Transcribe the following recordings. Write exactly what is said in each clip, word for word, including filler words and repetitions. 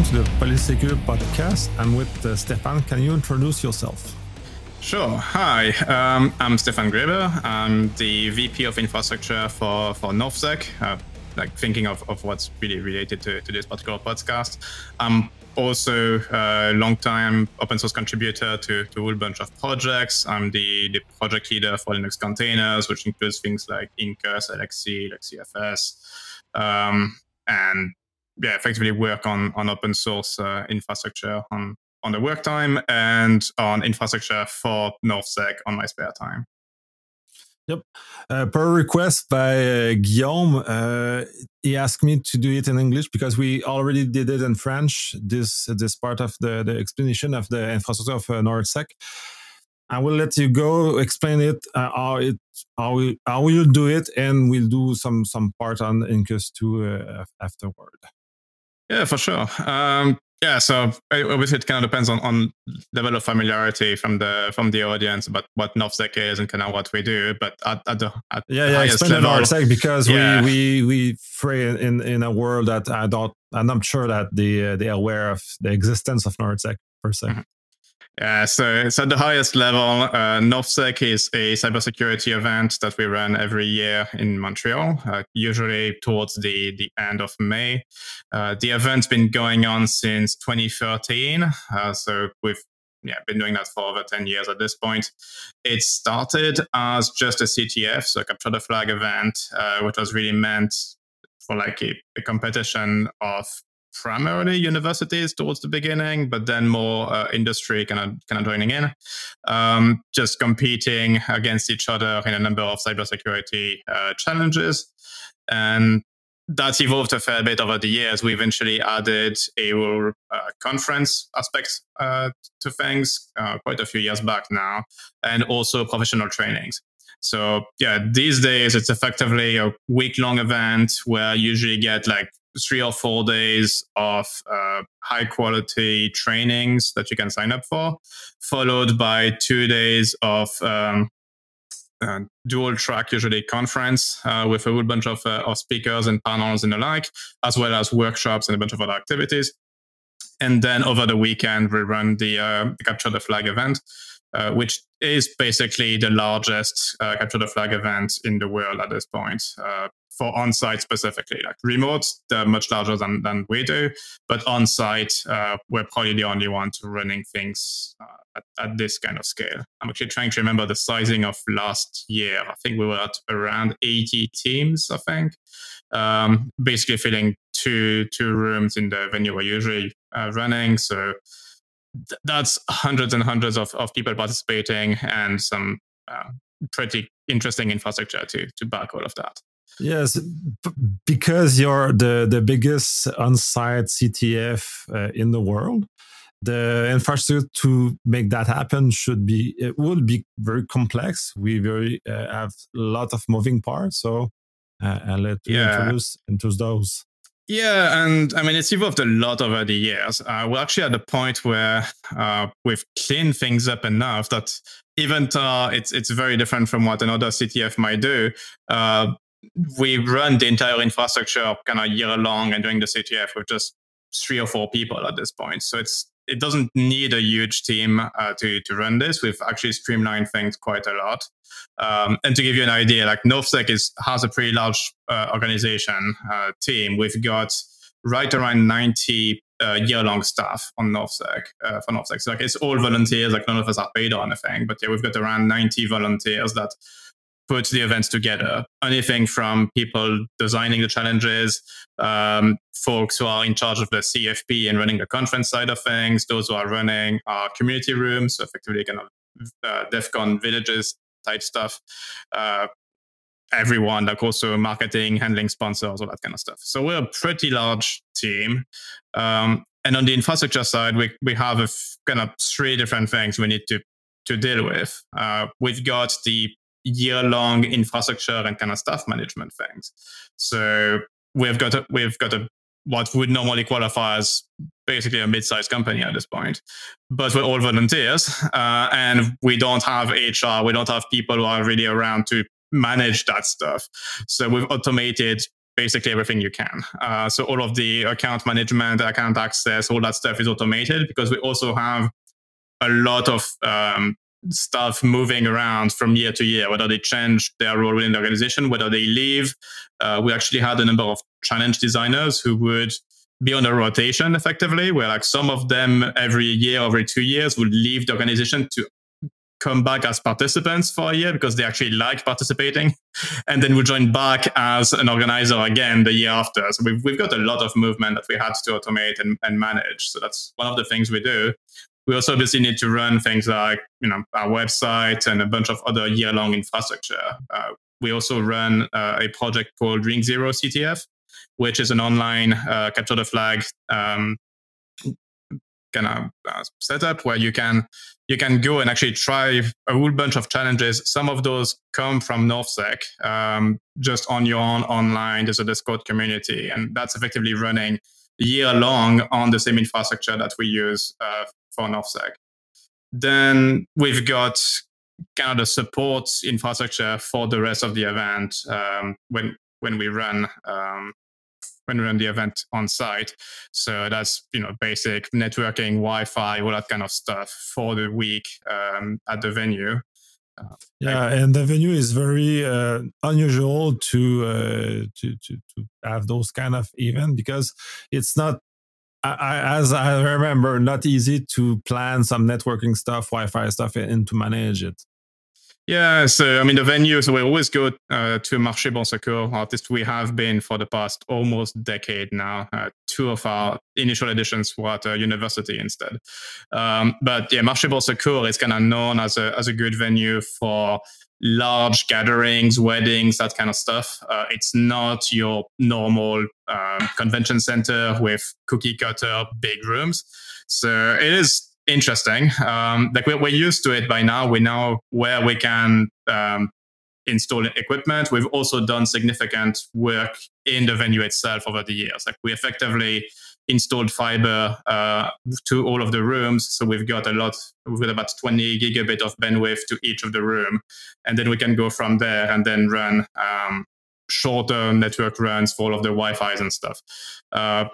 welcome to the Polysecure podcast. I'm with uh, Stefan. Can you introduce yourself? Sure. Hi, um, I'm Stefan Greber. I'm the V P of infrastructure for, for NorthSec, uh, like thinking of, of what's really related to, to this particular podcast. I'm also a long-time open source contributor to, to a whole bunch of projects. I'm the, the project leader for Linux containers, which includes things like Incus, L X C, like C F S, um, and yeah, effectively work on, on open source uh, infrastructure on, on the work time and on infrastructure for NorthSec on my spare time. Yep. Uh, per request by uh, Guillaume, uh, he asked me to do it in English because we already did it in French, this this part of the, the explanation of the infrastructure of uh, NorthSec. I will let you go explain it, uh, how it how we how we'll do it, and we'll do some some part on Incus too uh, afterward. Yeah, for sure. Um, yeah, so obviously it kind of depends on, on level of familiarity from the from the audience about what NorthSec is and kind of what we do. But at, at the at yeah, the yeah, highest explain level, NorthSec because yeah. we we we free in in a world that I don't, I'm not sure that they uh, they're aware of the existence of NorthSec per se. Mm-hmm. Yeah, so, so at the highest level, uh, NorthSec is a cybersecurity event that we run every year in Montreal, uh, usually towards the, the end of May. Uh, the event's been going on since twenty thirteen, uh, so we've yeah, been doing that for over ten years at this point. It started as just a C T F, so a capture the flag event, uh, which was really meant for like a, a competition of primarily universities towards the beginning, but then more uh, industry kind of kind of joining in, um, just competing against each other in a number of cybersecurity uh, challenges. And that's evolved a fair bit over the years. We eventually added a uh, conference aspect uh, to things uh, quite a few years back now, and also professional trainings. So yeah, these days it's effectively a week-long event where you usually get like three or four days of uh, high quality trainings that you can sign up for, followed by two days of um, uh, dual track, usually conference uh, with a whole bunch of, uh, of speakers and panels and the like, as well as workshops and a bunch of other activities. And then over the weekend, we run the uh, Capture the Flag event, uh, which is basically the largest uh, Capture the Flag event in the world at this point. Uh, for on-site specifically. Like remote, they're much larger than, than we do, but on-site, uh, we're probably the only ones running things uh, at, at this kind of scale. I'm actually trying to remember the sizing of last year. I think we were at around eighty teams, I think, um, basically filling two two rooms in the venue we're usually uh, running. So th- that's hundreds and hundreds of, of people participating and some uh, pretty interesting infrastructure to, to back all of that. Yes, because you're the, the biggest on-site C T F uh, in the world, the infrastructure to make that happen should be, it will be very complex. We very uh, have a lot of moving parts. So uh, I'll let you yeah. introduce into those. Yeah, and I mean, it's evolved a lot over the years. Uh, we're actually at the point where uh, we've cleaned things up enough that even though it's it's very different from what another C T F might do, uh, we run the entire infrastructure kind of year long and doing the C T F with just three or four people at this point. So it's it doesn't need a huge team uh, to to run this. We've actually streamlined things quite a lot. Um, and to give you an idea, like NorthSec is has a pretty large uh, organization uh, team. We've got right around ninety uh, year-long staff on NorthSec uh, for NorthSec. So like it's all volunteers. Like none of us are paid or anything, but yeah, we've got around ninety volunteers that put the events together. Anything from people designing the challenges, um, folks who are in charge of the C F P and running the conference side of things, those who are running our community rooms, so effectively kind of uh, DEF CON villages type stuff. Uh, everyone, like also marketing, handling sponsors, all that kind of stuff. So we're a pretty large team. Um, and on the infrastructure side, we we have a f- kind of three different things we need to to deal with. Uh, we've got the year-long infrastructure and kind of staff management things. So we've got a, we've got a what would normally qualify as basically a mid-sized company at this point, but we're all volunteers, uh, and we don't have H R, we don't have people who are really around to manage that stuff. So we've automated basically everything you can. Uh, so all of the account management, account access, all that stuff is automated because we also have a lot of um, stuff moving around from year to year, whether they change their role in the organization, whether they leave. Uh, we actually had a number of challenge designers who would be on a rotation effectively, where like some of them every year, every two years would leave the organization to come back as participants for a year because they actually like participating, and then would join back as an organizer again the year after. So we've, we've got a lot of movement that we had to automate and, and manage. So that's one of the things we do. We also obviously need to run things like, you know, our website and a bunch of other year-long infrastructure. Uh, we also run uh, a project called Ring Zero C T F, which is an online uh, capture the flag um, kind of uh, setup where you can you can go and actually try a whole bunch of challenges. Some of those come from NorthSec, um, just on your own online. There's a Discord community, and that's effectively running year long on the same infrastructure that we use uh, for NorthSec. Then we've got kind of the support infrastructure for the rest of the event um, when when we run um, when we run the event on site. So that's, you know, basic networking, Wi-Fi, all that kind of stuff for the week um, at the venue. Uh, yeah, and the venue is very uh, unusual to, uh, to to to have those kind of events because it's not, I, I, as I remember, not easy to plan some networking stuff, Wi-Fi stuff, and to manage it. Yeah, so I mean, the venue, so we always go uh, to Marché Bon Secours. At least we have been for the past almost decade now. Uh, two of our initial editions were at a university instead. Um, but yeah, Marché Bon Secours is kind of known as a as a good venue for large gatherings, weddings, that kind of stuff. Uh, it's not your normal uh, convention center with cookie cutter big rooms. So it is interesting. Um, like we're, we're used to it by now. We know where we can um, install equipment. We've also done significant work in the venue itself over the years. Like we effectively installed fiber uh, to all of the rooms. So we've got a lot, we've got about twenty gigabit of bandwidth to each of the room. And then we can go from there and then run um, shorter network runs for all of the Wi-Fi's and stuff. Uh,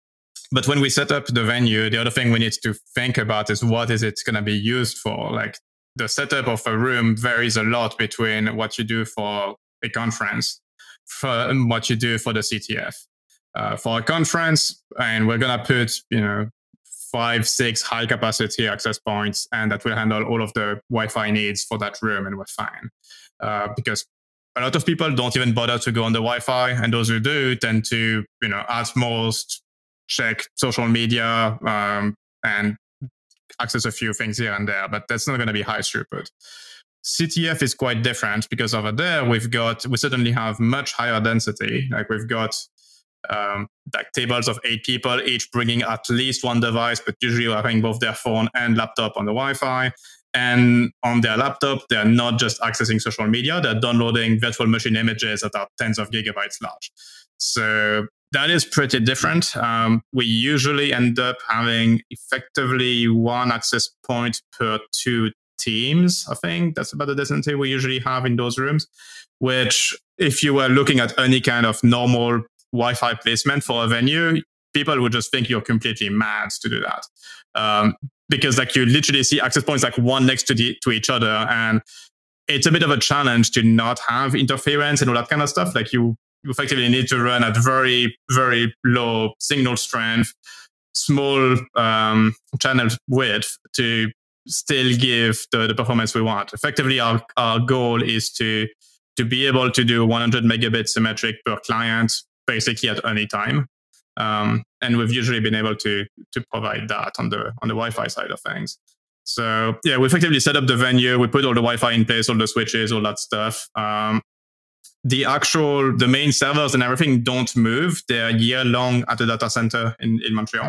But when we set up the venue, the other thing we need to think about is what is it going to be used for? Like the setup of a room varies a lot between what you do for a conference and what you do for the C T F. Uh, for a conference, and we're going to put, you know, five, six high capacity access points, and that will handle all of the Wi-Fi needs for that room, and we're fine. Uh, because a lot of people don't even bother to go on the Wi-Fi, and those who do tend to, you know, at most check social media um, and access a few things here and there, but that's not going to be high throughput. C T F is quite different because over there we've got, we certainly have much higher density. Like we've got um, like tables of eight people, each bringing at least one device, but usually having both their phone and laptop on the Wi-Fi. And on their laptop, they're not just accessing social media, they're downloading virtual machine images that are tens of gigabytes large. So that is pretty different. Um, we usually end up having effectively one access point per two teams. I think that's about the density we usually have in those rooms, which if you were looking at any kind of normal Wi-Fi placement for a venue, people would just think you're completely mad to do that. Um, because like you literally see access points like one next to the to each other, and it's a bit of a challenge to not have interference and all that kind of stuff. Like you You effectively need to run at very, very low signal strength, small um, channel width to still give the, the performance we want. Effectively, our, our goal is to, to be able to do one hundred megabit symmetric per client, basically at any time. Um, and we've usually been able to, to provide that on the, on the Wi-Fi side of things. So yeah, we effectively set up the venue, we put all the Wi-Fi in place, all the switches, all that stuff. Um, The actual, the main servers and everything don't move. They're year long at the data center in, in Montreal.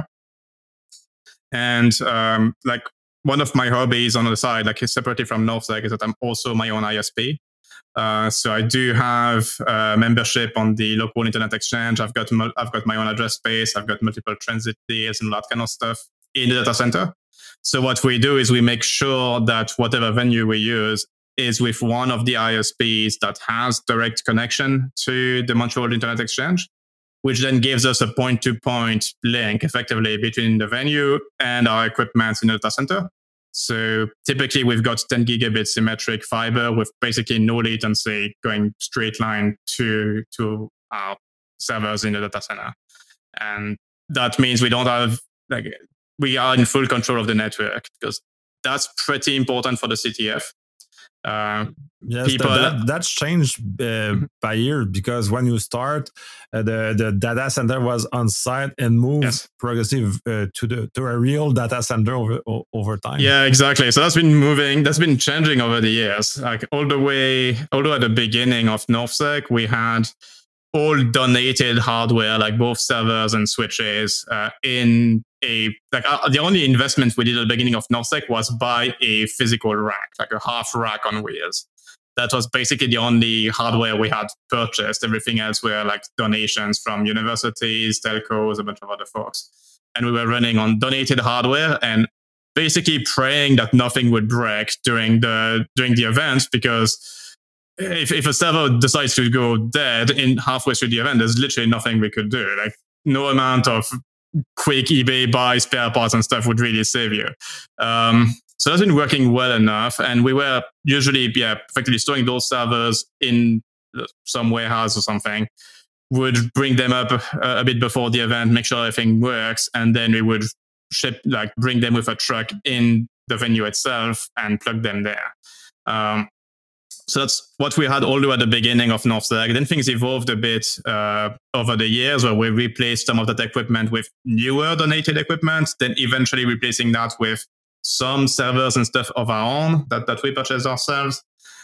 And um, like one of my hobbies on the side, like separately from NorthSec, is that I'm also my own I S P. Uh, so I do have uh, membership on the local internet exchange. I've got I've got my own address space. I've got multiple transit deals and that kind of stuff in the data center. So what we do is we make sure that whatever venue we use is with one of the I S Ps that has direct connection to the Montreal Internet Exchange. which then gives us a point-to-point link effectively between the venue and our equipment in the data center. So typically we've got ten gigabit symmetric fiber with basically no latency going straight line to, to our servers in the data center. And that means we don't have, like, we are in full control of the network, because that's pretty important for the C T F. Uh, yes, people, that, that, that's changed uh, by year, because when you start, uh, the the data center was on site and moved yes. progressive uh, to the to a real data center over over time. Yeah, exactly. So that's been moving, that's been changing over the years. Like all the way, although at the beginning of NorthSec, we had all donated hardware, like both servers and switches, uh, in a, like uh, the only investment we did at the beginning of NorthSec was buy a physical rack, like a half rack on wheels. That was basically the only hardware we had purchased. Everything else were like donations from universities, telcos, a bunch of other folks. And we were running on donated hardware and basically praying that nothing would break during the, during the event, because If, if a server decides to go dead in halfway through the event, there's literally nothing we could do. Like no amount of quick eBay buy spare parts and stuff would really save you. Um, so that's been working well enough. And we were usually, yeah, effectively storing those servers in some warehouse or something, would bring them up a, a bit before the event, make sure everything works. And then we would ship, like bring them with a truck in the venue itself and plug them there. Um, So that's what we had all the way at the beginning of NorthSec. Then things evolved a bit uh, over the years, where we replaced some of that equipment with newer donated equipment, then eventually replacing that with some servers and stuff of our own that, that we purchased ourselves,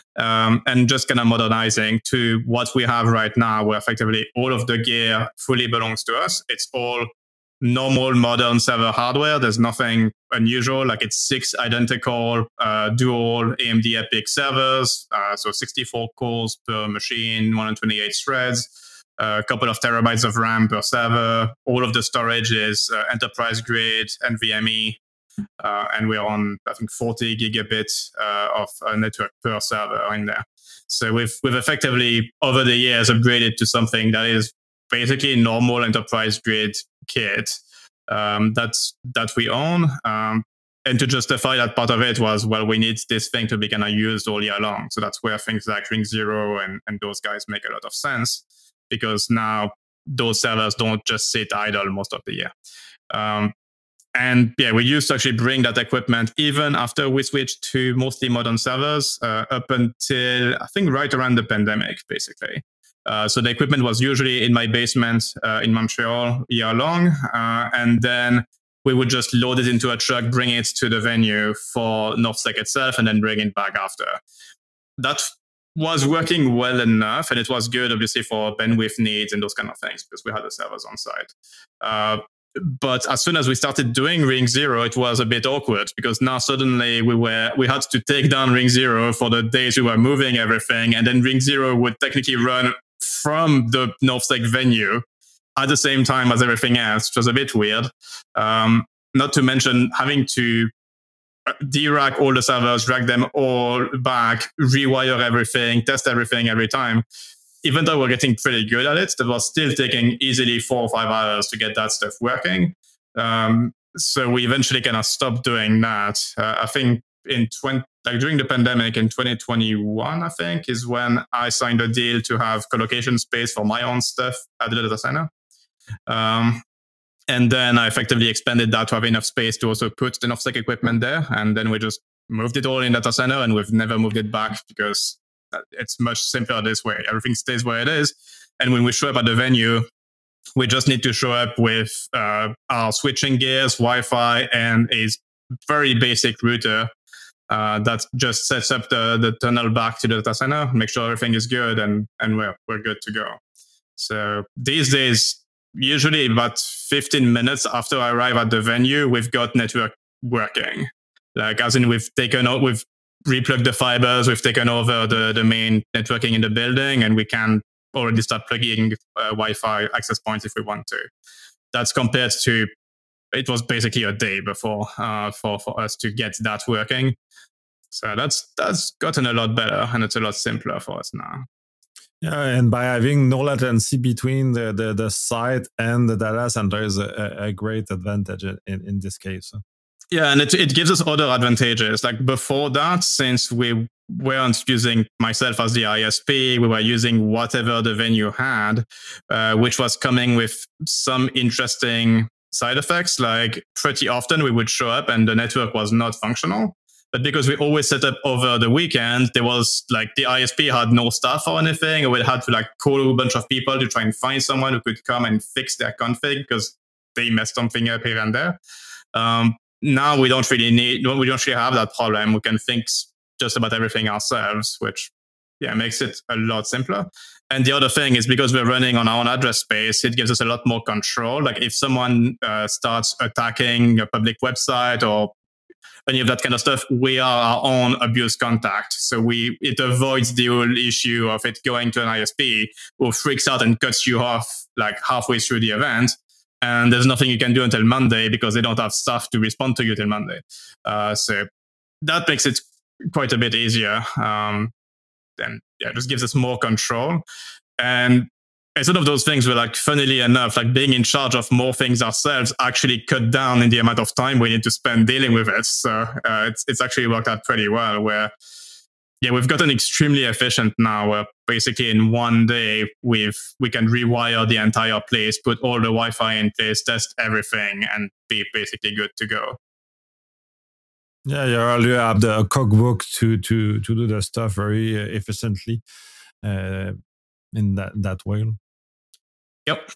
um, and just kind of modernizing to what we have right now, where effectively all of the gear fully belongs to us. It's all normal modern server hardware. There's nothing unusual. Like it's six identical uh, dual A M D EPYC servers, uh, so sixty-four cores per machine, one hundred twenty-eight threads, uh, a couple of terabytes of RAM per server. All of the storage is uh, enterprise grade NVMe, uh, and we're on I think forty gigabits uh, of uh, network per server in there. So we've we've effectively over the years upgraded to something that is basically normal enterprise grade kit um, that's that we own. Um, and to justify that part of it was, well, we need this thing to be kind of used all year long. So that's where things like Ring Zero and, and those guys make a lot of sense, because now those servers don't just sit idle most of the year. Um, and yeah, we used to actually bring that equipment even after we switched to mostly modern servers uh, up until I think right around the pandemic, basically. Uh, so the equipment was usually in my basement uh, in Montreal year long. Uh, and then we would just load it into a truck, bring it to the venue for NorthSec itself, and then bring it back after. That was working well enough. And it was good, obviously, for bandwidth needs and those kind of things, because we had the servers on site. Uh, but as soon as we started doing Ring Zero, it was a bit awkward, because now suddenly we were we had to take down Ring Zero for the days we were moving everything. And then Ring Zero would technically run from the NorthSec venue at the same time as everything else, which was a bit weird. Um, not to mention having to de-rack all the servers, drag them all back, rewire everything, test everything every time. Even though we're getting pretty good at it, that was still taking easily four or five hours to get that stuff working. Um, so we eventually kind of stopped doing that. Uh, I think in twenty, like during the pandemic in twenty twenty-one, I think, is when I signed a deal to have colocation space for my own stuff at the data center. Um, and then I effectively expanded that to have enough space to also put the NorthSec equipment there. And then we just moved it all in data center, and we've never moved it back, because it's much simpler this way. Everything stays where it is. And when we show up at the venue, we just need to show up with uh, our switching gears, Wi-Fi, and a very basic router uh, that just sets up the, the tunnel back to the data center, make sure everything is good, and, and we're, we're good to go. So these days, usually about fifteen minutes after I arrive at the venue, we've got network working. Like, as in we've taken out, we've replugged the fibers, we've taken over the, the main networking in the building, and we can already start plugging uh, Wi-Fi access points if we want to. That's compared to, it was basically a day before uh, for, for us to get that working. So that's that's gotten a lot better, and it's a lot simpler for us now. Yeah, and by having no latency between the, the, the site and the data center is a, a great advantage in, in this case. Yeah, and it, it gives us other advantages. Like before that, since we weren't using myself as the I S P, we were using whatever the venue had, uh, which was coming with some interesting side effects. Like pretty often we would show up and the network was not functional. But because we always set up over the weekend, there was like the I S P had no staff or anything, or we had to like call a bunch of people to try and find someone who could come and fix their config because they messed something up here and there. Um, now we don't really need, we don't really have that problem. We can think just about everything ourselves, which yeah makes it a lot simpler. And the other thing is because we're running on our own address space, it gives us a lot more control. Like if someone uh, starts attacking a public website or any of that kind of stuff, we are our own abuse contact. So we it avoids the whole issue of it going to an I S P who freaks out and cuts you off like halfway through the event. And there's nothing you can do until Monday because they don't have staff to respond to you till Monday. Uh, so that makes it quite a bit easier. Um, and yeah, it just gives us more control. And it's one of those things where, like, funnily enough, like being in charge of more things ourselves actually cut down in the amount of time we need to spend dealing with it. So uh, it's it's actually worked out pretty well. Where yeah, we've gotten extremely efficient now. Where basically in one day we've we can rewire the entire place, put all the Wi-Fi in place, test everything, and be basically good to go. Yeah, you already have the cookbook to to to do the stuff very efficiently uh, in that that way. Yep.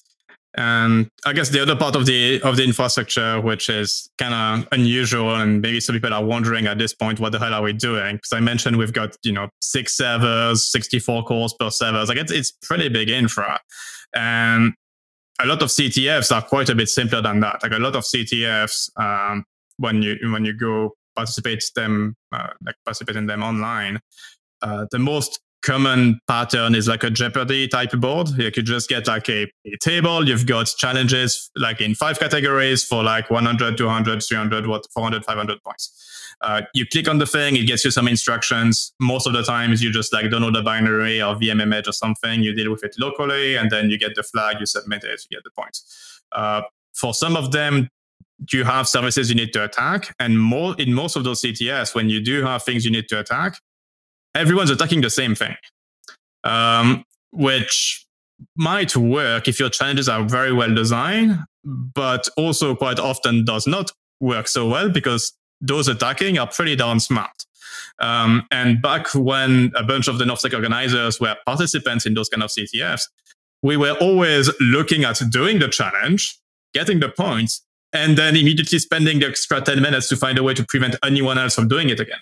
And I guess the other part of the of the infrastructure, which is kind of unusual, and maybe some people are wondering at this point, what the hell are we doing? Because I mentioned we've got, you know, six servers, sixty-four cores per server. Like it's it's pretty big infra, and a lot of C T Fs are quite a bit simpler than that. Like a lot of C T Fs, um, when you when you go participate them, uh, like participate in them online, uh, the most common pattern is like a Jeopardy type board. You could just get like a, a table. You've got challenges like in five categories for like one hundred, two hundred, three hundred, what, four hundred, five hundred points. Uh, you click on the thing, it gets you some instructions. Most of the times you just like download a binary or V M image or something. You deal with it locally, and then you get the flag, you submit it, you get the points. Uh, for some of them, you have services you need to attack. And more in most of those C T S, when you do have things you need to attack, everyone's attacking the same thing, um, which might work if your challenges are very well designed, but also quite often does not work so well because those attacking are pretty darn smart. Um, and back when a bunch of the NorthSec organizers were participants in those kind of C T Fs, we were always looking at doing the challenge, getting the points, and then immediately spending the extra ten minutes to find a way to prevent anyone else from doing it again.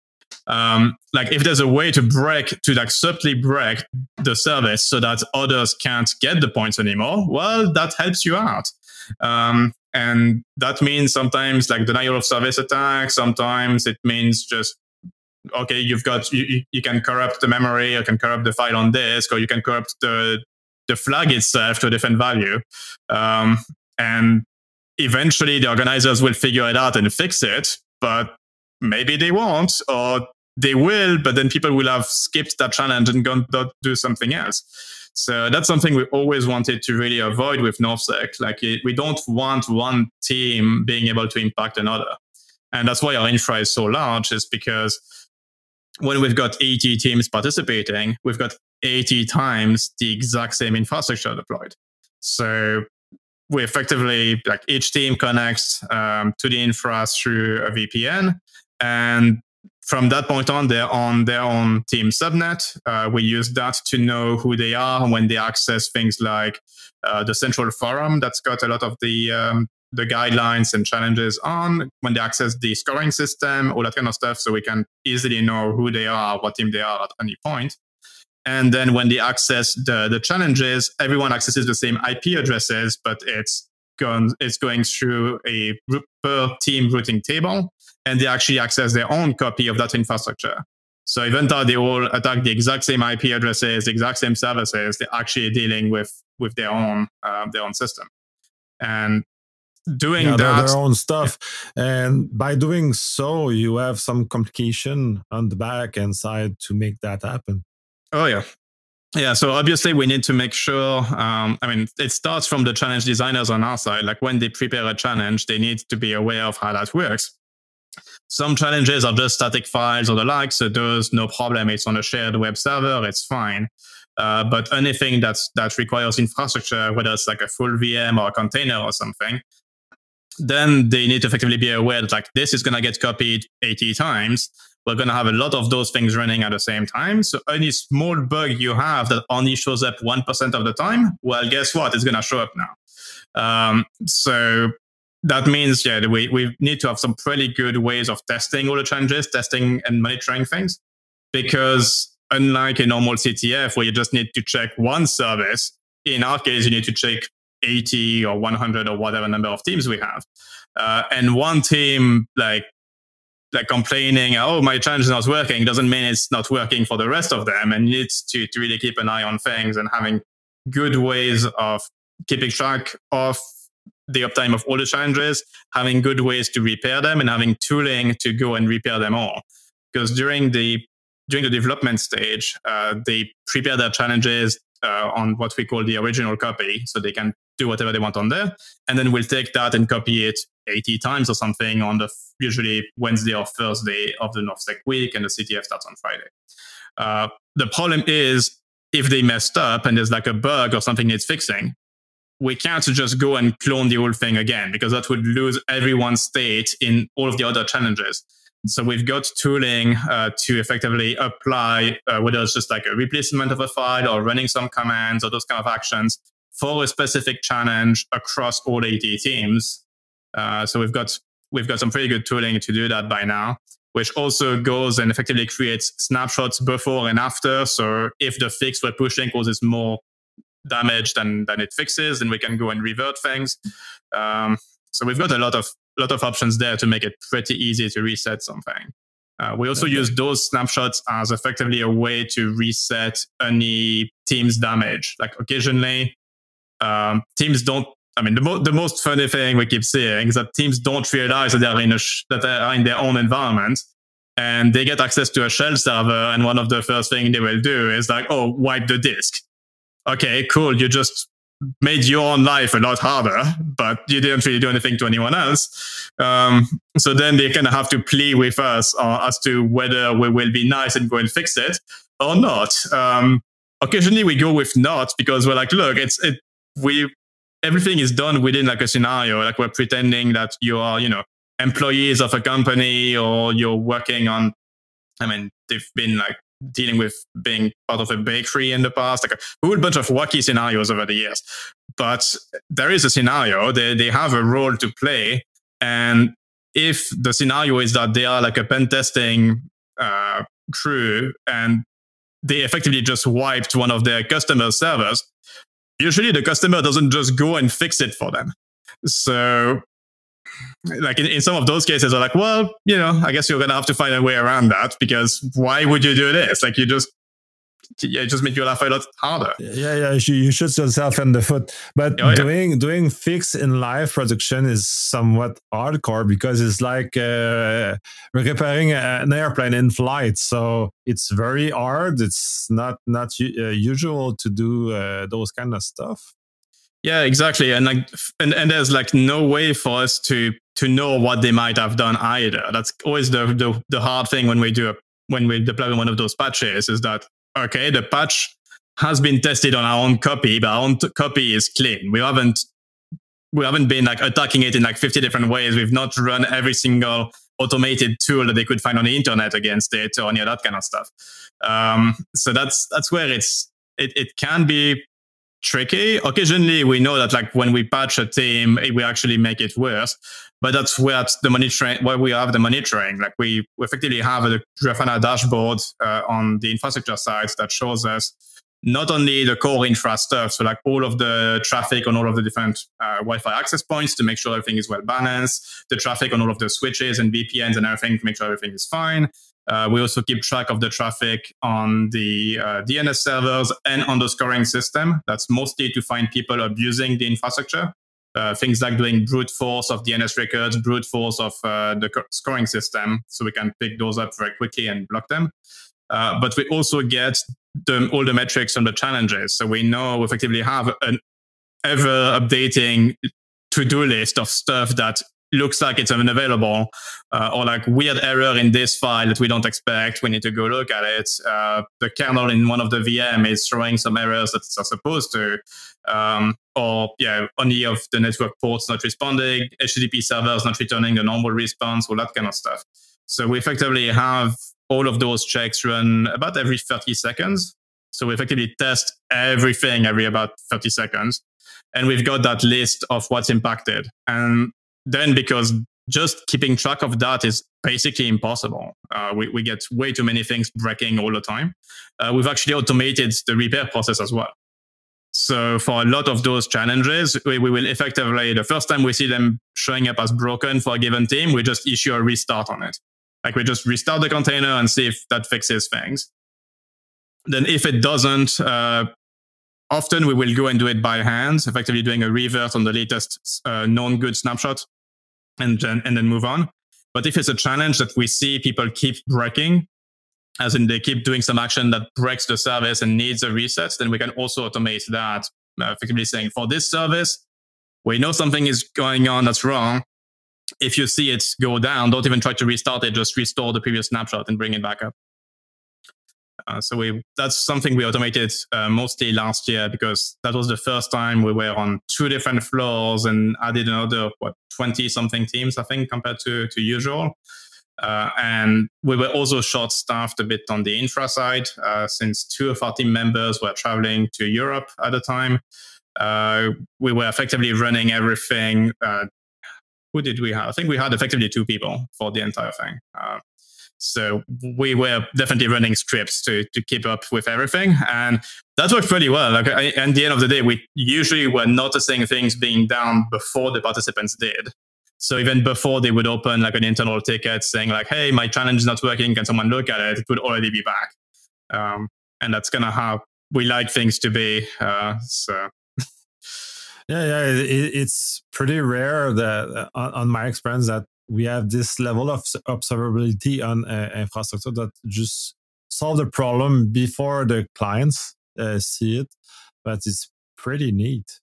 Um, like if there's a way to break, to like subtly break the service so that others can't get the points anymore, well, that helps you out. Um, and that means sometimes like denial of service attacks. Sometimes it means just, okay, you've got, you, you can corrupt the memory, you can corrupt the file on disk, or you can corrupt the, the flag itself to a different value. Um, and eventually the organizers will figure it out and fix it, but maybe they won't, or they will, but then people will have skipped that challenge and gone to do something else. So that's something we always wanted to really avoid with NorthSec. Like it, we don't want one team being able to impact another. And that's why our infra is so large, is because when we've got eighty teams participating, we've got eighty times the exact same infrastructure deployed. So we effectively, like each team connects um, to the infra through a V P N. And from that point on, they're on their own team subnet. Uh, we use that to know who they are when they access things like uh, the central forum that's got a lot of the um, the guidelines and challenges on, when they access the scoring system, all that kind of stuff, so we can easily know who they are, what team they are at any point. And then when they access the, the challenges, everyone accesses the same I P addresses, but it's gone, it's going through a per team routing table, and they actually access their own copy of that infrastructure. So even though they all attack the exact same I P addresses, the exact same services, they're actually dealing with with their own uh, their own system. And doing yeah, that, their own stuff, yeah. And by doing so, you have some complication on the back end side to make that happen. Oh yeah, Yeah, so obviously we need to make sure, um, I mean, it starts from the challenge designers on our side. Like when they prepare a challenge, they need to be aware of how that works. Some challenges are just static files or the like, so those, no problem. It's on a shared web server, it's fine. Uh, but anything that's, that requires infrastructure, whether it's like a full V M or a container or something, then they need to effectively be aware that like this is going to get copied eighty times. We're going to have a lot of those things running at the same time. So any small bug you have that only shows up one percent of the time, well, guess what? It's going to show up now. Um, so that means, yeah, we, we need to have some pretty good ways of testing all the challenges, testing and monitoring things. Because unlike a normal C T F where you just need to check one service, in our case, you need to check eighty or one hundred or whatever number of teams we have. Uh, and one team, like, like complaining, oh, my challenge is not working, doesn't mean it's not working for the rest of them. And you need to, to really keep an eye on things and having good ways of keeping track of the uptime of all the challenges, having good ways to repair them, and having tooling to go and repair them all. Because during the during the development stage, uh, they prepare their challenges uh, on what we call the original copy, so they can do whatever they want on there. And then we'll take that and copy it eighty times or something on the usually Wednesday or Thursday of the NorthSec week, and the C T F starts on Friday. Uh, the problem is if they messed up and there's like a bug or something needs fixing, we can't just go and clone the whole thing again, because that would lose everyone's state in all of the other challenges. So we've got tooling uh, to effectively apply, uh, whether it's just like a replacement of a file or running some commands or those kind of actions for a specific challenge across all eighty teams. Uh, so we've got we've got some pretty good tooling to do that by now, which also goes and effectively creates snapshots before and after. So if the fix we're pushing causes more damage than than it fixes, then we can go and revert things. Um, so we've got a lot of lot of options there to make it pretty easy to reset something. Uh, we also okay. use those snapshots as effectively a way to reset any team's damage. Like occasionally, um, teams don't. I mean, the, mo- the most funny thing we keep seeing is that teams don't realize that they're in a sh- that they are in their own environment, and they get access to a shell server. And one of the first things they will do is like, "Oh, wipe the disk." Okay, cool. You just made your own life a lot harder, but you didn't really do anything to anyone else. Um, so then they kind of have to plea with us uh, as to whether we will be nice and go and fix it or not. Um, occasionally we go with not, because we're like, look, it's it. We everything is done within like a scenario. Like we're pretending that you are, you know, employees of a company, or you're working on. I mean, they've been like dealing with being part of a bakery in the past, like a whole bunch of wacky scenarios over the years. But there is a scenario, they, they have a role to play. And if the scenario is that they are like a pen testing uh, crew and they effectively just wiped one of their customer servers, usually the customer doesn't just go and fix it for them. So like in, in some of those cases are like, well, you know, I guess you're going to have to find a way around that, because why would you do this? Like you just, yeah, it just make your life a lot harder. Yeah, yeah, you shoot yourself in the foot. But oh, doing yeah. doing fix in live production is somewhat hardcore, because it's like uh, repairing an airplane in flight. So it's very hard. It's not not uh, usual to do uh, those kind of stuff. Yeah, exactly. And like, and, and there's like no way for us to to know what they might have done either. That's always the the, the hard thing when we do a, when we deploy one of those patches, is that okay, the patch has been tested on our own copy, but our own t- copy is clean. We haven't we haven't been like attacking it in like fifty different ways. We've not run every single automated tool that they could find on the internet against it, or any of that kind of stuff. Um, so that's that's where it's it it can be tricky. Occasionally, we know that like when we patch a team, we actually make it worse. But that's where the monitoring, where we have the monitoring. Like we effectively have a Grafana dashboard uh, on the infrastructure side that shows us not only the core infra stuff, so like all of the traffic on all of the different uh, Wi-Fi access points to make sure everything is well balanced, the traffic on all of the switches and V P Ns and everything to make sure everything is fine. Uh, we also keep track of the traffic on the uh, D N S servers and on the scoring system. That's mostly to find people abusing the infrastructure. Uh, things like doing brute force of D N S records, brute force of uh, the co- scoring system, so we can pick those up very quickly and block them. uh, but we also get the, all the metrics from the challenges. So we know we effectively have an ever updating to-do list of stuff that looks like it's unavailable, uh, or like weird error in this file that we don't expect. We need to go look at it. Uh, the kernel in one of the V M is throwing some errors that it's not supposed to, um, or yeah, only of the network ports not responding, H T T P servers not returning a normal response, all that kind of stuff. So we effectively have all of those checks run about every thirty seconds. So we effectively test everything every about thirty seconds. And we've got that list of what's impacted. And then because just keeping track of that is basically impossible. Uh, we, we get way too many things breaking all the time. Uh, we've actually automated the repair process as well. So for a lot of those challenges, we, we will effectively, the first time we see them showing up as broken for a given team, we just issue a restart on it. Like we just restart the container and see if that fixes things. Then if it doesn't, uh, often we will go and do it by hand, effectively doing a revert on the latest uh, known good snapshot and then, and then move on. But if it's a challenge that we see people keep breaking, as in they keep doing some action that breaks the service and needs a reset, then we can also automate that, uh, effectively saying for this service, we know something is going on that's wrong. If you see it go down, don't even try to restart it, just restore the previous snapshot and bring it back up. Uh, so we that's something we automated uh, mostly last year, because that was the first time we were on two different floors and added another, what, twenty something teams, I think, compared to, to usual. Uh, and we were also short-staffed a bit on the infra side, uh, since two of our team members were traveling to Europe at the time. Uh, we were effectively running everything. Uh, who did we have? I think we had effectively two people for the entire thing. Uh, So we were definitely running scripts to to keep up with everything, and that worked pretty well. Like I, at the end of the day, we usually were noticing things being down before the participants did. So even before they would open like an internal ticket saying like, "Hey, my challenge is not working. Can someone look at it?" It would already be back, um, and that's kind of how we like things to be. Uh, so. Yeah, yeah, it, it's pretty rare that, on, on my experience, that we have this level of observability on uh, infrastructure that just solve the problem before the clients uh, see it. But it's pretty neat.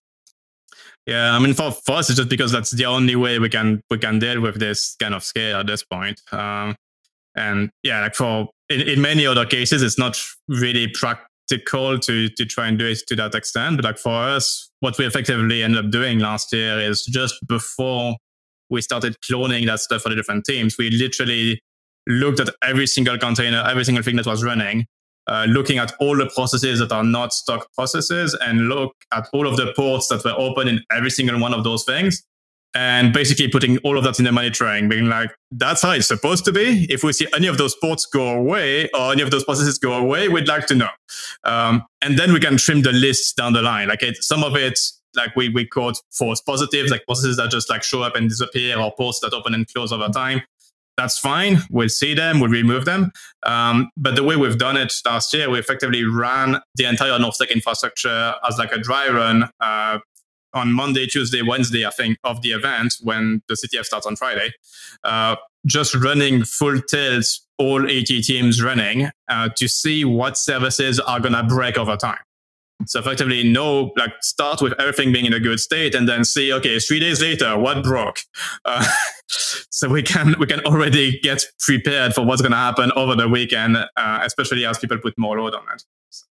Yeah, I mean, for, for us, it's just because that's the only way we can we can deal with this kind of scale at this point. Um, and yeah, like for in, in many other cases, it's not really practical to to try and do it to that extent. But like for us, what we effectively ended up doing last year is just before we started cloning that stuff for the different teams, we literally looked at every single container, every single thing that was running, uh, looking at all the processes that are not stock processes, and look at all of the ports that were open in every single one of those things, and basically putting all of that in the monitoring, being like, that's how it's supposed to be. If we see any of those ports go away or any of those processes go away, we'd like to know. Um, and then we can trim the lists down the line. Like it, some of it, like we, we code false positives, like processes that just like show up and disappear, or ports that open and close over time. That's fine. We'll see them, we'll remove them. Um, but the way we've done it last year, we effectively ran the entire NorthSec infrastructure as like a dry run uh, on Monday, Tuesday, Wednesday, I think, of the event when the C T F starts on Friday. Uh, just running full tilt, all eighty teams running uh, to see what services are going to break over time. So effectively, no, like start with everything being in a good state, and then see, okay, three days later, what broke? Uh, so we can we can already get prepared for what's going to happen over the weekend, uh, especially as people put more load on it. So.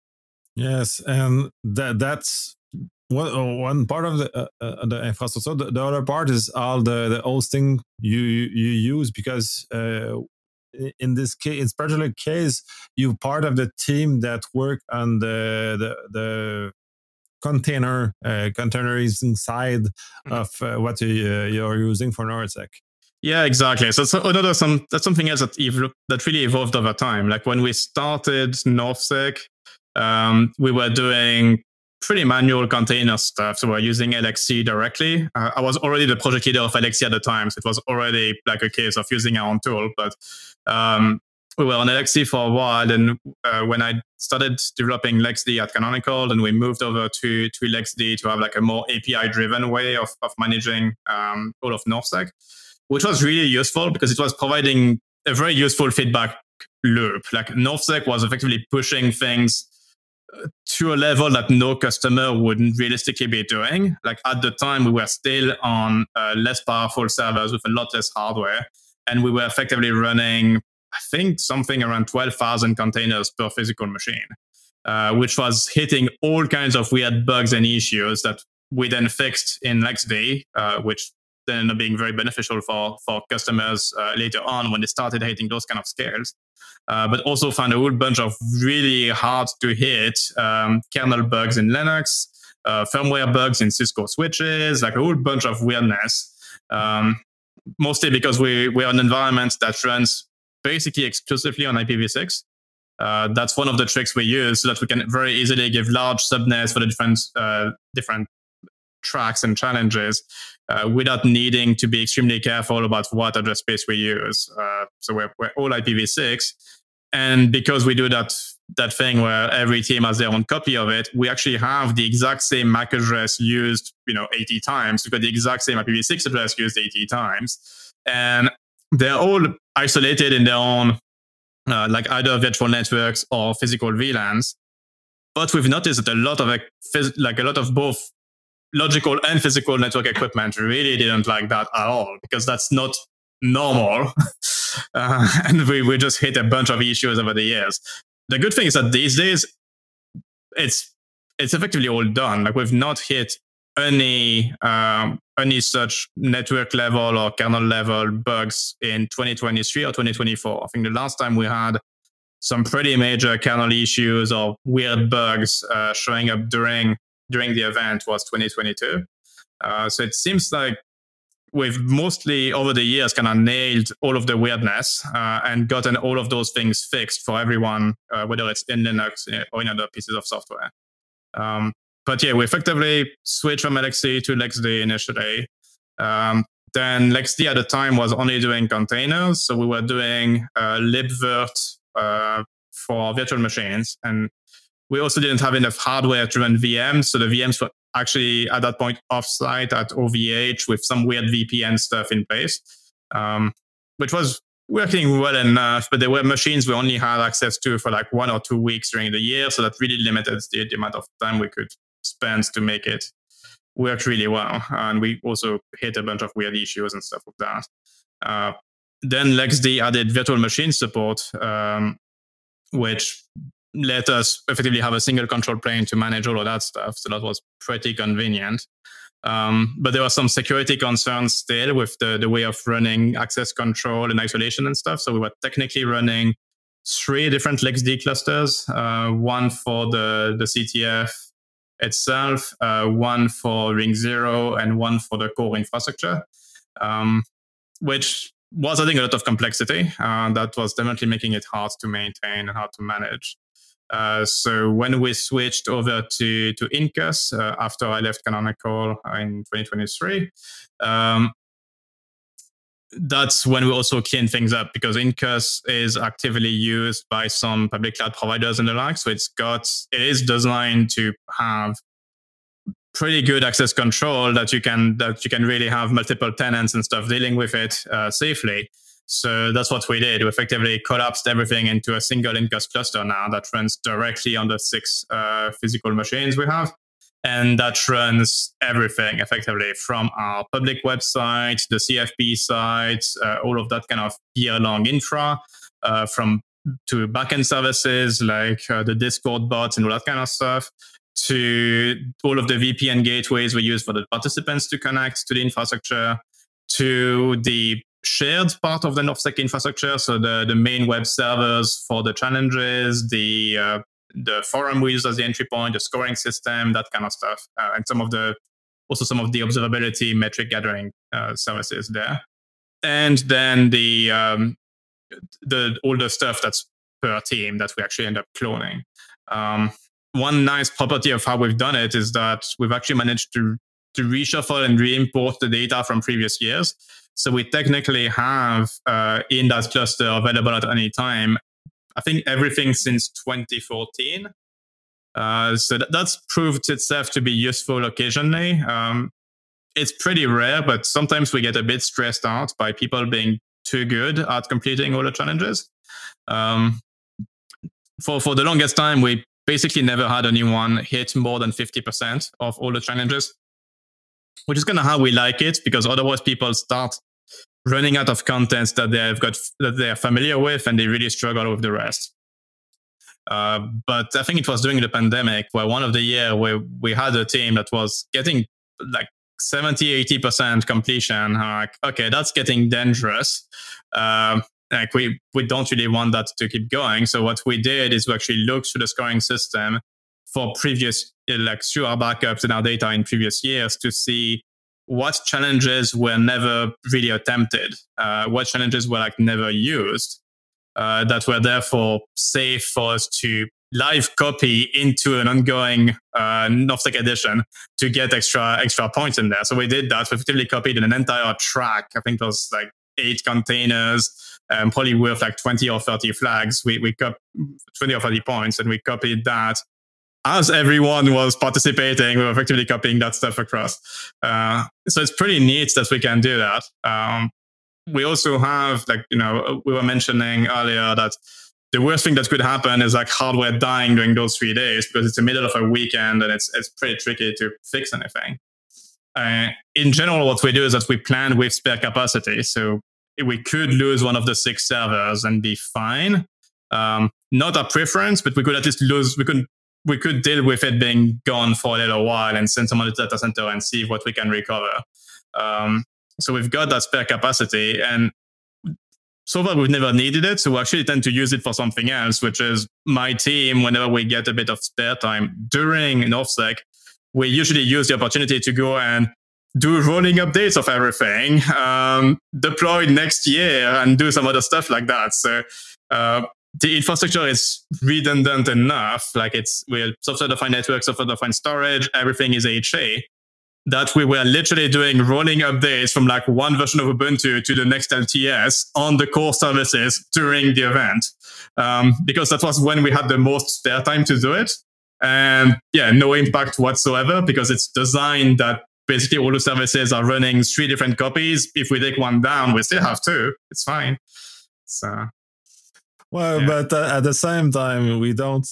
Yes, and that that's one one part of the uh, uh, the infrastructure. The, the other part is all the the hosting you you, you use, because. Uh, in this case, in particular case, you're part of the team that work on the the, the container uh, containerizing side mm-hmm. of uh, what you, uh, you're using for NorthSec. Yeah, exactly. So, so another some that's something else that ev- that really evolved over time. Like when we started NorthSec, um, we were doing pretty manual container stuff. So we're using L X C directly. Uh, I was already the project leader of L X C at the time, so it was already like a case of using our own tool. But um, we were on L X C for a while, and uh, when I started developing LexD at Canonical, and we moved over to to LexD to have like a more A P I-driven way of of managing um, all of NorthSec, which was really useful because it was providing a very useful feedback loop. Like NorthSec was effectively pushing things to a level that no customer would realistically be doing. Like at the time, we were still on uh, less powerful servers with a lot less hardware, and we were effectively running, I think, something around twelve thousand containers per physical machine, uh, which was hitting all kinds of weird bugs and issues that we then fixed in L X D, uh, which then ended up being very beneficial for, for customers uh, later on when they started hitting those kind of scales. Uh, but also found a whole bunch of really hard to hit um, kernel bugs in Linux, uh, firmware bugs in Cisco switches, like a whole bunch of weirdness. Um, mostly because we, we're an environment that runs basically exclusively on I P v six. Uh, that's one of the tricks we use so that we can very easily give large subnets for the different, uh, different tracks and challenges uh, without needing to be extremely careful about what address space we use. Uh, so we're, we're all I P v six. And because we do that that thing where every team has their own copy of it, we actually have the exact same M A C address used, you know, eighty times. We've got the exact same I P v six address used eighty times. And they're all isolated in their own, uh, like either virtual networks or physical V LANs. But we've noticed that a lot of like, phys- like a lot of both logical and physical network equipment really didn't like that at all, because that's not normal. uh, and we, we just hit a bunch of issues over the years. The good thing is that these days, it's it's effectively all done. Like we've not hit any um, any such network level or kernel level bugs in twenty twenty-three or twenty twenty-four. I think the last time we had some pretty major kernel issues or weird bugs uh, showing up during during the event was twenty twenty-two. Uh, so it seems like we've mostly over the years kind of nailed all of the weirdness uh, and gotten all of those things fixed for everyone, uh, whether it's in Linux or in other pieces of software. Um, but yeah, we effectively switched from L X D to L X D initially. Um, then L X D at the time was only doing containers. So we were doing uh, libvirt uh, for virtual machines. And we also didn't have enough hardware to run V Ms. So the V Ms were actually at that point offsite at O V H with some weird V P N stuff in place, um, which was working well enough, but there were machines we only had access to for like one or two weeks during the year. So that really limited the, the amount of time we could spend to make it work really well. And we also hit a bunch of weird issues and stuff with that. Uh, then L X D added virtual machine support, um, which let us effectively have a single control plane to manage all of that stuff. So that was pretty convenient. Um, but there were some security concerns still with the, the way of running access control and isolation and stuff. So we were technically running three different L X D clusters, uh, one for the, the C T F itself, uh, one for Ring Zero, and one for the core infrastructure, um, which was adding a lot of complexity. Uh, that was definitely making it hard to maintain and hard to manage. Uh, so when we switched over to to Incus uh, after I left Canonical in twenty twenty-three, um, that's when we also cleaned things up, because Incus is actively used by some public cloud providers and the like. So it's got it is designed to have pretty good access control that you can that you can really have multiple tenants and stuff dealing with it uh, safely. So that's what we did. We effectively collapsed everything into a single Incus cluster now that runs directly on the six uh, physical machines we have. And that runs everything effectively from our public website, the C F P sites, uh, all of that kind of year-long infra, uh, from to backend services like uh, the Discord bots and all that kind of stuff, to all of the V P N gateways we use for the participants to connect to the infrastructure, to the shared part of the NorthSec infrastructure, so the, the main web servers for the challenges, the uh, the forum we use as the entry point, the scoring system, that kind of stuff, uh, and some of the also some of the observability metric gathering uh, services there, and then the um, the all the stuff that's per team that we actually end up cloning. Um, one nice property of how we've done it is that we've actually managed to to reshuffle and re-import the data from previous years. So we technically have uh, in that cluster available at any time, I think everything since twenty fourteen. Uh, so that, that's proved itself to be useful occasionally. Um, it's pretty rare, but sometimes we get a bit stressed out by people being too good at completing all the challenges. Um, for for the longest time, we basically never had anyone hit more than fifty percent of all the challenges, which is kind of how we like it, because otherwise people start running out of contents that they've got that they're familiar with, and they really struggle with the rest. Uh, but I think it was during the pandemic where one of the year where we had a team that was getting like seventy, eighty percent completion. I'm like, okay, that's getting dangerous. Um, like we, we don't really want that to keep going. So what we did is we actually looked through the scoring system for previous, like through our backups and our data in previous years to see what challenges were never really attempted, uh, what challenges were like never used, uh, that were therefore safe for us to live copy into an ongoing uh, NorthSec edition to get extra extra points in there. So we did that. We effectively copied an entire track. I think it was like eight containers, um, probably worth like twenty or thirty flags. We we got twenty or thirty points, and we copied that. As everyone was participating, we were effectively copying that stuff across. Uh, so it's pretty neat that we can do that. Um, we also have, like, you know, we were mentioning earlier that the worst thing that could happen is like hardware dying during those three days because it's the middle of a weekend and it's it's pretty tricky to fix anything. Uh, in general, what we do is that we plan with spare capacity. So we could lose one of the six servers and be fine. Um, not a preference, but we could at least lose, we could we could deal with it being gone for a little while and send someone to the data center and see what we can recover. Um, so we've got that spare capacity, and so far we've never needed it. So we actually tend to use it for something else, which is my team, whenever we get a bit of spare time during NorthSec, we usually use the opportunity to go and do rolling updates of everything, um, deploy next year and do some other stuff like that. So, uh, the infrastructure is redundant enough, like it's we're software-defined network, software-defined storage, everything is H A, that we were literally doing rolling updates from like one version of Ubuntu to the next L T S on the core services during the event, um, because that was when we had the most spare time to do it. And yeah, no impact whatsoever because it's designed that basically all the services are running three different copies. If we take one down, we still have two. It's fine. So... Well, yeah. But uh, at the same time, we don't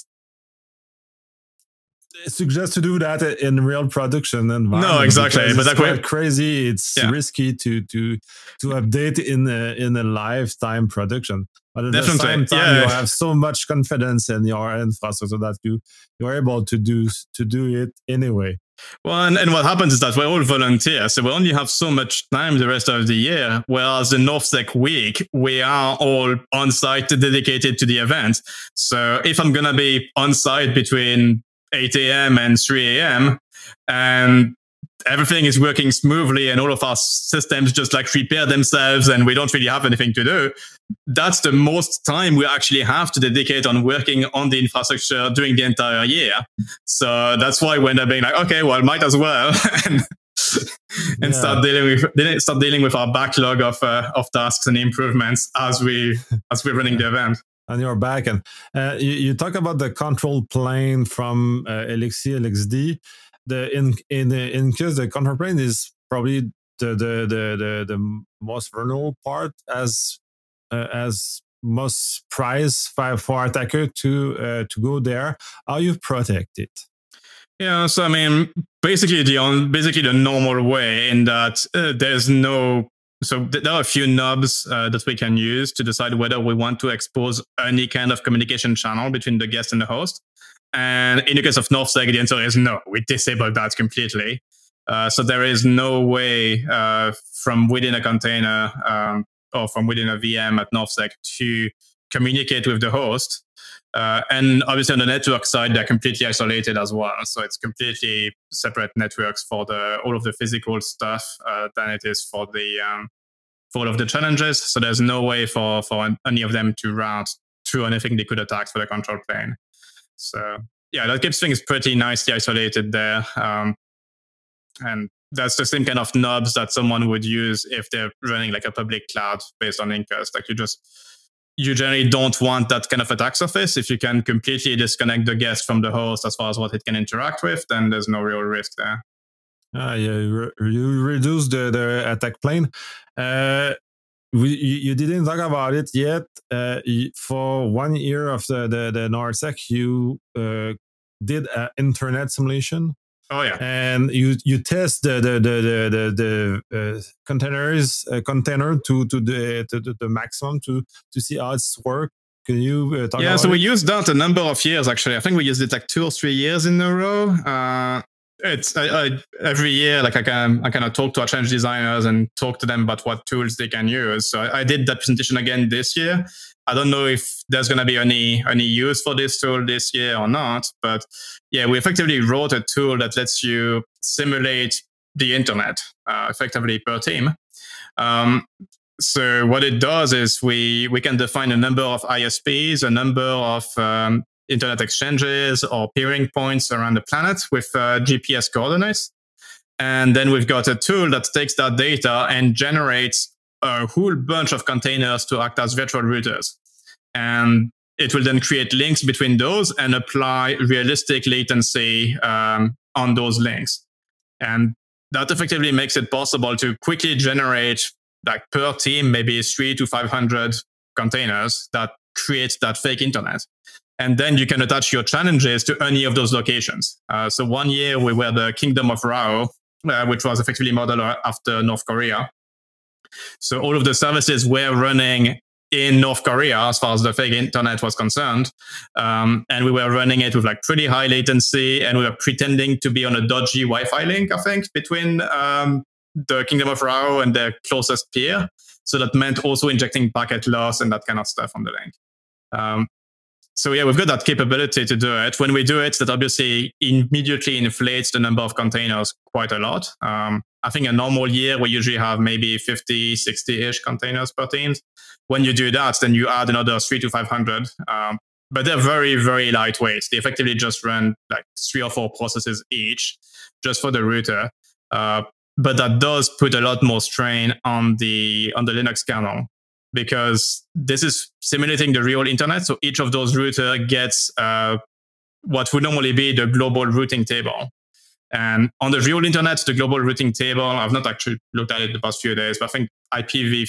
suggest to do that in real production environment. No, exactly. But that's it's quite crazy. It's yeah. risky to to to update in a in a lifetime production. But at Definitely. the same time, yeah. you have so much confidence in your infrastructure that you you're able to do to do it anyway. Well, and, and what happens is that we're all volunteers, so we only have so much time the rest of the year, whereas the NorthSec week, we are all on-site dedicated to the event. So if I'm going to be on-site between eight a.m. and three a.m., and everything is working smoothly and all of our systems just like repair themselves and we don't really have anything to do, that's the most time we actually have to dedicate on working on the infrastructure during the entire year. So that's why we end up being like, okay, well, might as well and, and yeah. start dealing with start dealing with our backlog of uh, of tasks and improvements as we as we're running the event. On your back, and uh, you, you talk about the control plane from uh, L X C L X D. The in in in case the control plane is probably the the the the, the most vulnerable part as uh, as most prize for, for attacker to uh, to go there. How you protect it? Yeah, so I mean, basically the on basically the normal way in that uh, there's no. So there are a few knobs uh, that we can use to decide whether we want to expose any kind of communication channel between the guest and the host. And in the case of NorthSec, the answer is no. We disable that completely. Uh, so there is no way uh, from within a container um, or from within a V M at NorthSec to communicate with the host. Uh, and obviously on the network side, they're completely isolated as well. So it's completely separate networks for the all of the physical stuff uh, than it is for the um, for all of the challenges. So there's no way for, for any of them to route through anything they could attack for the control plane. So yeah, that keeps things pretty nicely isolated there. Um, and that's the same kind of knobs that someone would use if they're running like a public cloud based on Incast. Like you just, you generally don't want that kind of attack surface. If you can completely disconnect the guest from the host as far as what it can interact with, then there's no real risk there. Uh, yeah, you, re- you reduce the, the attack plane. Uh, we, you, you didn't talk about it yet. Uh, for one year of the the, the NORDSEC, you uh, did an internet simulation. Oh yeah, and you you test the the the the, the uh, containers uh, container to to the to the, the maximum to to see how it's work. Can you uh, talk yeah, about so it? we used that a number of years, actually. I think we used it like two or three years in a row. Uh, it's I, I, every year, like I can I kind of talk to our challenge designers and talk to them about what tools they can use. So I, I did that presentation again this year. I don't know if there's going to be any any use for this tool this year or not, but yeah, we effectively wrote a tool that lets you simulate the internet uh, effectively per team. Um, So what it does is we we can define a number of I S Ps, a number of um, internet exchanges or peering points around the planet with uh, G P S coordinates. And then we've got a tool that takes that data and generates a whole bunch of containers to act as virtual routers. And it will then create links between those and apply realistic latency um, on those links. And that effectively makes it possible to quickly generate, like per team, maybe three to five hundred containers that create that fake internet. And then you can attach your challenges to any of those locations. Uh, so one year we were the Kingdom of Rao, uh, which was effectively modeled after North Korea. So all of the services were running in North Korea as far as the fake internet was concerned. Um, and we were running it with like pretty high latency, and we were pretending to be on a dodgy Wi-Fi link, I think, between um, the Kingdom of Rao and their closest peer. So that meant also injecting packet loss and that kind of stuff on the link. Um, so yeah, we've got that capability to do it. When we do it, that obviously immediately inflates the number of containers quite a lot. Um, I think a normal year, we usually have maybe fifty, sixty-ish containers per team. When you do that, then you add another three to five hundred. Um, but they're very, very lightweight. They effectively just run like three or four processes each just for the router. Uh, but that does put a lot more strain on the on the Linux kernel, because this is simulating the real internet. So each of those router gets uh, what would normally be the global routing table. And on the real internet, the global routing table, I've not actually looked at it the past few days, but I think I P v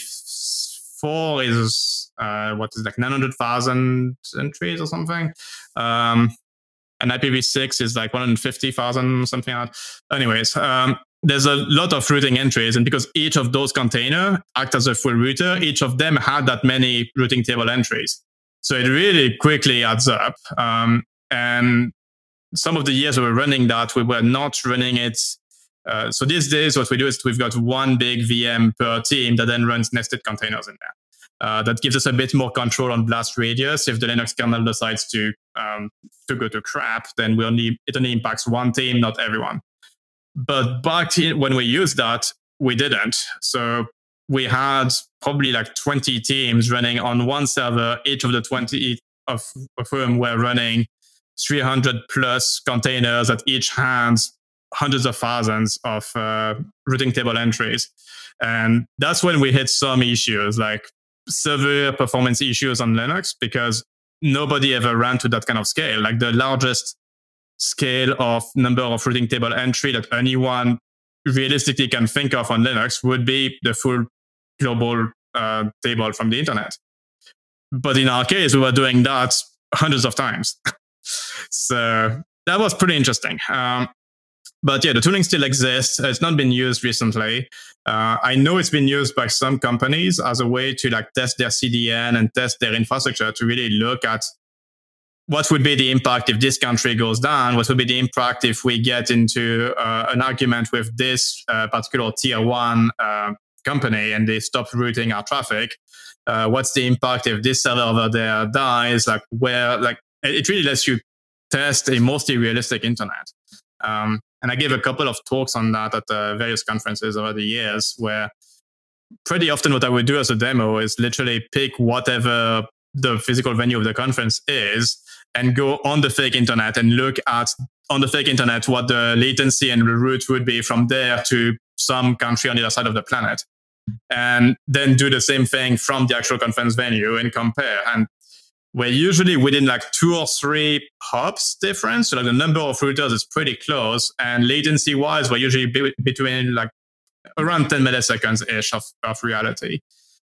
four is, uh, what is it, like nine hundred thousand entries or something. Um, and I P v six is like one hundred fifty thousand, something like that. Anyways, um, there's a lot of routing entries. And because each of those containers act as a full router, each of them had that many routing table entries. So it really quickly adds up. Um, and some of the years we were running that, we were not running it. Uh, so these days, what we do is we've got one big V M per team that then runs nested containers in there. Uh, that gives us a bit more control on blast radius. If the Linux kernel decides to um, to go to crap, then we only it only impacts one team, not everyone. But back in, when we used that, we didn't. So we had probably like twenty teams running on one server. Each of the twenty of, of whom were running three hundred plus containers that each has hundreds of thousands of uh, routing table entries. And that's when we hit some issues, like severe performance issues on Linux, because nobody ever ran to that kind of scale. Like the largest scale of number of routing table entry that anyone realistically can think of on Linux would be the full global uh, table from the internet. But in our case, we were doing that hundreds of times. So that was pretty interesting. Um, but yeah, the tooling still exists. It's not been used recently. Uh, I know it's been used by some companies as a way to like test their C D N and test their infrastructure to really look at what would be the impact if this country goes down? What would be the impact if we get into uh, an argument with this uh, particular tier one uh, company and they stop routing our traffic? Uh, what's the impact if this server over there dies? Like where, like it really lets you test a mostly realistic internet. Um, and I gave a couple of talks on that at uh, various conferences over the years, where pretty often what I would do as a demo is literally pick whatever the physical venue of the conference is and go on the fake internet and look at on the fake internet what the latency and the route would be from there to some country on the other side of the planet. And then do the same thing from the actual conference venue and compare. And we're usually within like two or three hops difference. So like the number of routers is pretty close. And latency wise, we're usually be- between like around ten milliseconds-ish of, of reality.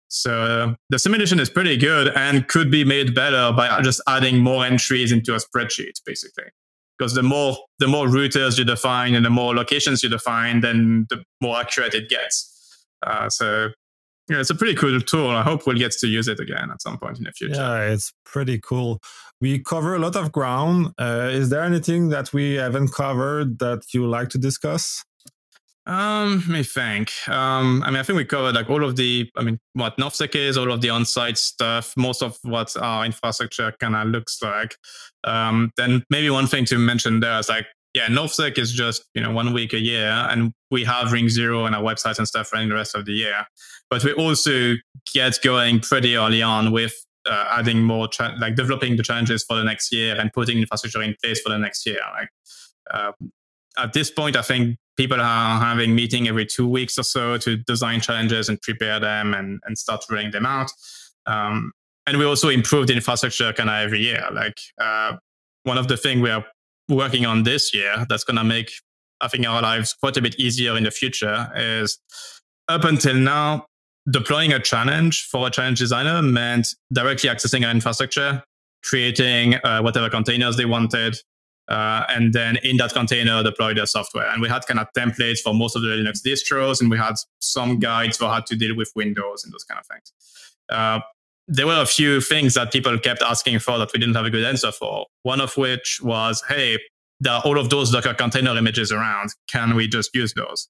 So uh, the simulation is pretty good and could be made better by just adding more entries into a spreadsheet, basically. Because the more the more routers you define and the more locations you define, then the more accurate it gets. Uh, so yeah, it's a pretty cool tool. I hope we'll get to use it again at some point in the future. Yeah, it's pretty cool. We cover a lot of ground. Uh, is there anything that we haven't covered that you would like to discuss? Um, let me think. Um, I mean, I think we covered like all of the, I mean, what NorthSec is, all of the on-site stuff, most of what our infrastructure kind of looks like. Um, then maybe one thing to mention there is like, yeah, NorthSec is just, you know, one week a year, and we have Ring Zero and our websites and stuff running the rest of the year. But we also get going pretty early on with uh, adding more, cha- like developing the challenges for the next year and putting infrastructure in place for the next year. Like uh, at this point, I think people are having meeting every two weeks or so to design challenges and prepare them and, and start rolling them out. Um, and we also improve the infrastructure kind of every year. Like uh, one of the things we are working on this year that's going to make, I think, our lives quite a bit easier in the future is up until now, deploying a challenge for a challenge designer meant directly accessing our infrastructure, creating uh, whatever containers they wanted, Uh, and then in that container, deploy their software. And we had kind of templates for most of the Linux distros, and we had some guides for how to deal with Windows and those kind of things. Uh, there were a few things that people kept asking for that we didn't have a good answer for. One of which was, hey, there are all of those Docker container images around. Can we just use those?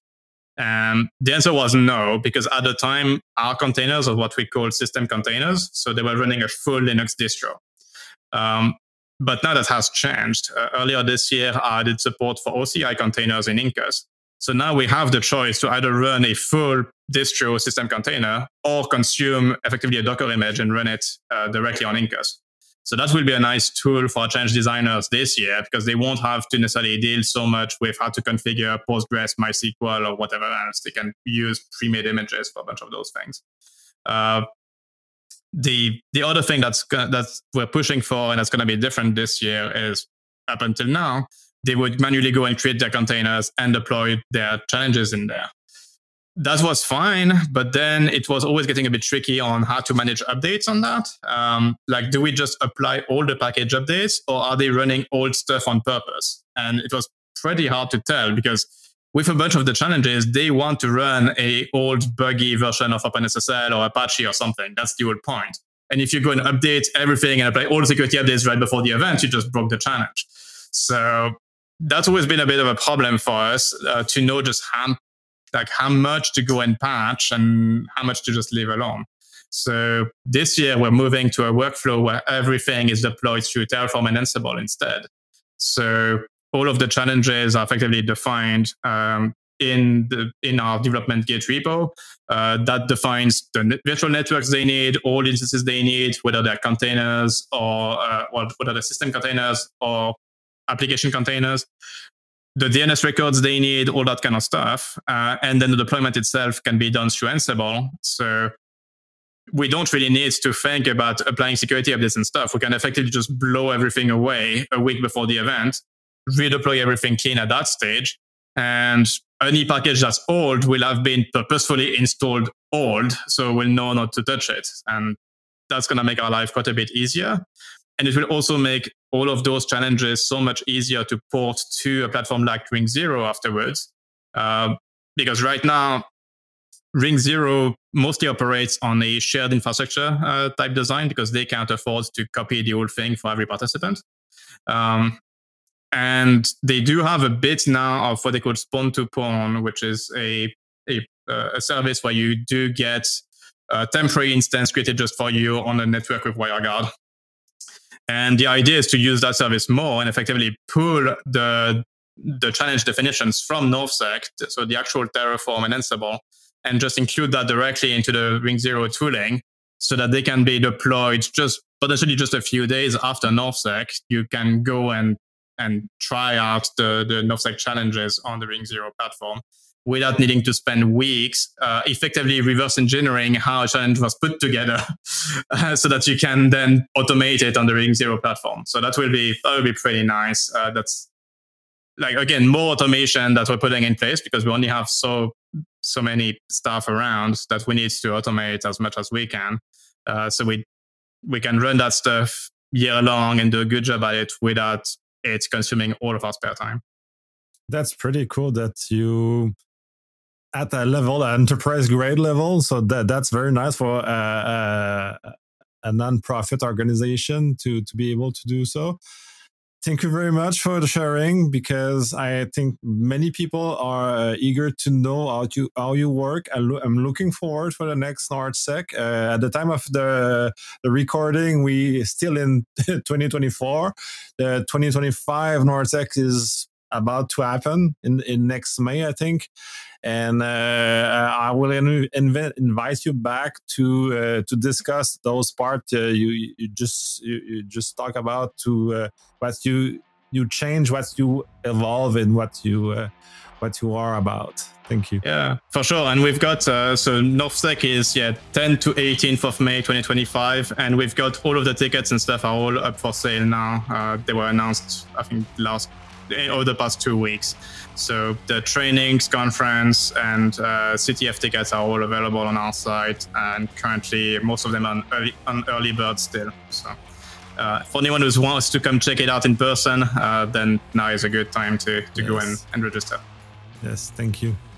And the answer was no, because at the time, our containers are what we call system containers. So they were running a full Linux distro. Um, But now that has changed. Uh, earlier this year, I did support for O C I containers in Incus. So now we have the choice to either run a full distro system container or consume effectively a Docker image and run it uh, directly on Incus. So that will be a nice tool for change designers this year, because they won't have to necessarily deal so much with how to configure Postgres, MySQL, or whatever else. They can use pre-made images for a bunch of those things. Uh, The the other thing that's that we're pushing for and that's going to be different this year is, up until now, they would manually go and create their containers and deploy their challenges in there. That was fine, but then it was always getting a bit tricky on how to manage updates on that. Um, like, do we just apply all the package updates, or are they running old stuff on purpose? And it was pretty hard to tell, because with a bunch of the challenges, they want to run a old buggy version of OpenSSL or Apache or something. That's the whole point. And if you go and update everything and apply all the security updates right before the event, you just broke the challenge. So that's always been a bit of a problem for us uh, to know just how, like how much to go and patch and how much to just leave alone. So this year, we're moving to a workflow where everything is deployed through Terraform and Ansible instead. So all of the challenges are effectively defined um, in the in our development Git repo. Uh, that defines the net- virtual networks they need, all instances they need, whether they're containers or uh, well, whether they're system containers or application containers, the D N S records they need, all that kind of stuff. Uh, and then the deployment itself can be done through Ansible. So we don't really need to think about applying security updates and stuff. We can effectively just blow everything away a week before the event, redeploy everything clean at that stage, and any package that's old will have been purposefully installed old, so we'll know not to touch it. And that's going to make our life quite a bit easier. And it will also make all of those challenges so much easier to port to a platform like Ring Zero afterwards. Uh, because right now, Ring Zero mostly operates on a shared infrastructure uh, type design, because they can't afford to copy the whole thing for every participant. Um, And they do have a bit now of what they call spawn to pawn, which is a a, uh, a service where you do get a temporary instance created just for you on a network with WireGuard. And the idea is to use that service more and effectively pull the the challenge definitions from NorthSec, so the actual Terraform and Ansible, and just include that directly into the Ring Zero tooling, so that they can be deployed just potentially just a few days after NorthSec. You can go and and try out the, the NorthSec challenges on the Ring Zero platform without needing to spend weeks uh, effectively reverse engineering how a challenge was put together uh, so that you can then automate it on the Ring Zero platform. So that will be that will be pretty nice. Uh, that's like, again, more automation that we're putting in place, because we only have so so many staff around that we need to automate as much as we can. Uh, so we we can run that stuff year long and do a good job at it without it consuming all of our spare time. That's pretty cool that you at that level, enterprise grade level. So that that's very nice for a, a, a non-profit organization to to be able to do so. Thank you very much for the sharing, because I think many people are uh, eager to know how you how you work. I lo- I'm looking forward for the next NORDSec. Uh, at the time of the the recording, we still in twenty twenty-four. The twenty twenty-five NORDSec is about to happen in, in next May, I think. And uh, I will inv- invite you back to uh, to discuss those parts uh, you, you just you, you just talk about, to uh, what you you change, what you evolve, and what you uh, what you are about. Thank you. Yeah, for sure. And we've got uh, so NorthSec is yeah tenth to eighteenth of May twenty twenty-five, and we've got all of the tickets and stuff are all up for sale now. Uh, they were announced, I think, last over the past two weeks. So the trainings, conference, and uh, C T F tickets are all available on our site, and currently most of them are on early, on early bird still. So uh, for anyone who wants to come check it out in person, uh, then now is a good time to, to yes. go and, and register. Yes, thank you.